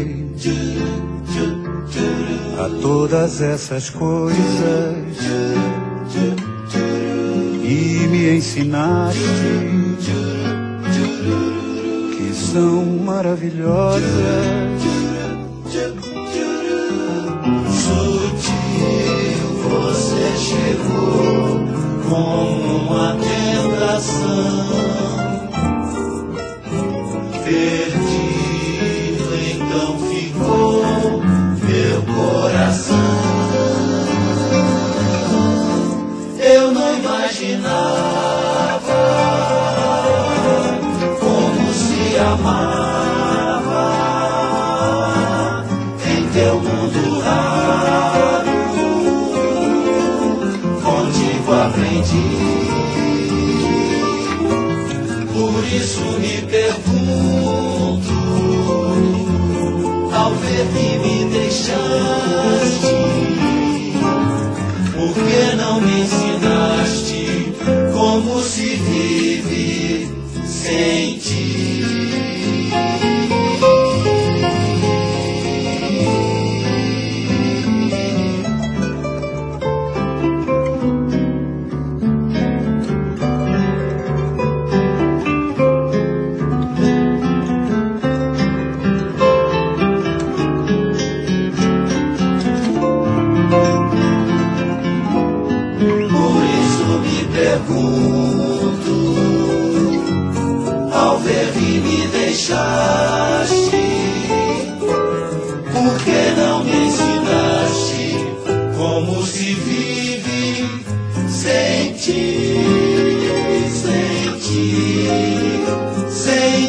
a todas essas coisas e me ensinaste que são maravilhosas. Sutil, você chegou como uma tentação. Perdido, então ficou meu coração. Eu não imaginava como se amava em teu mundo raro. Contigo aprendi. Por isso me pergunto, ao ver que me deixaste, por que não me ensinaste como se vive sem ti? Pergunto, ao ver que me deixaste, por que não me ensinaste como se vive sem ti, sem ti, sem